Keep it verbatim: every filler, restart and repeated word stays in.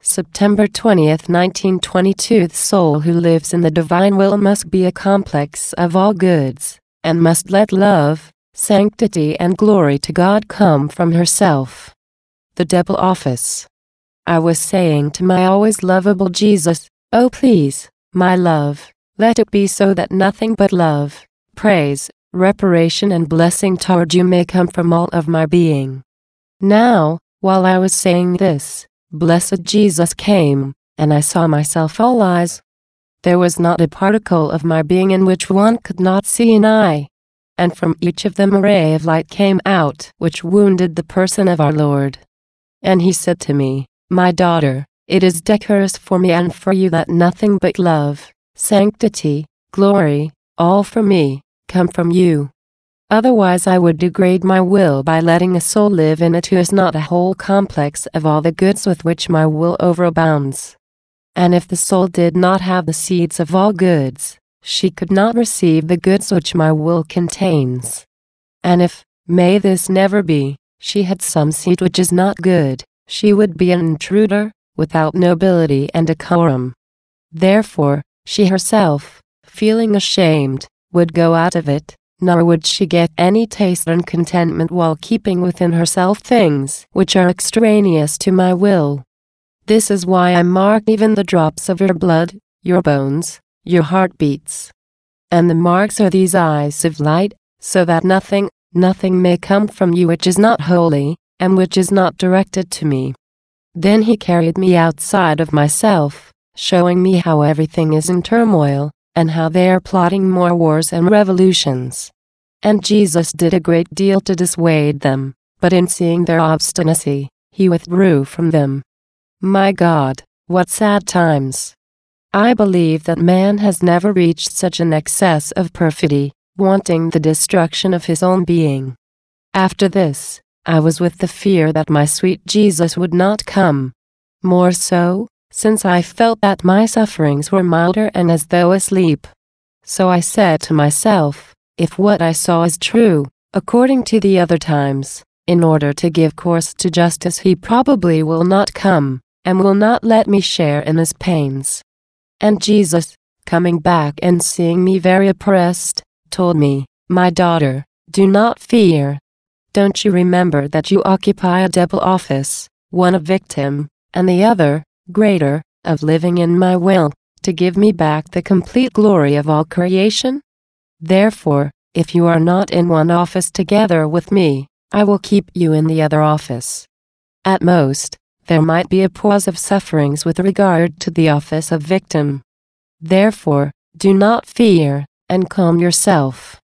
September twentieth, nineteen twenty-two. The soul who lives in the divine will must be a complex of all goods, and must let love, sanctity and glory to God come from herself. The double office. I was saying to my always lovable Jesus, "Oh please, my love, let it be so that nothing but love, praise, reparation and blessing toward you may come from all of my being." Now, while I was saying this, blessed Jesus came, and I saw myself all eyes. There was not a particle of my being in which one could not see an eye. And from each of them a ray of light came out which wounded the person of our Lord. And he said to me, "My daughter, it is decorous for me and for you that nothing but love, sanctity, glory, all for me, come from you. Otherwise I would degrade my will by letting a soul live in it who is not a whole complex of all the goods with which my will overabounds. And if the soul did not have the seeds of all goods, she could not receive the goods which my will contains. And if, may this never be, she had some seed which is not good, she would be an intruder, without nobility and decorum. Therefore, she herself, feeling ashamed, would go out of it, nor would she get any taste and contentment while keeping within herself things which are extraneous to my will. This is why I mark even the drops of your blood, your bones, your heartbeats. And the marks are these eyes of light, so that nothing, nothing may come from you which is not holy, and which is not directed to me." Then he carried me outside of myself, showing me how everything is in turmoil, and how they are plotting more wars and revolutions. And Jesus did a great deal to dissuade them, but in seeing their obstinacy, he withdrew from them. My God, what sad times! I believe that man has never reached such an excess of perfidy, wanting the destruction of his own being. After this, I was with the fear that my sweet Jesus would not come. More so, since I felt that my sufferings were milder and as though asleep. So I said to myself, if what I saw is true, according to the other times, in order to give course to justice he probably will not come, and will not let me share in his pains. And Jesus, coming back and seeing me very oppressed, told me, "My daughter, do not fear. Don't you remember that you occupy a double office, one of victim, and the other, greater, of living in my will, to give me back the complete glory of all creation? Therefore, if you are not in one office together with me, I will keep you in the other office." At most, there might be a pause of sufferings with regard to the office of victim. Therefore, do not fear, and calm yourself.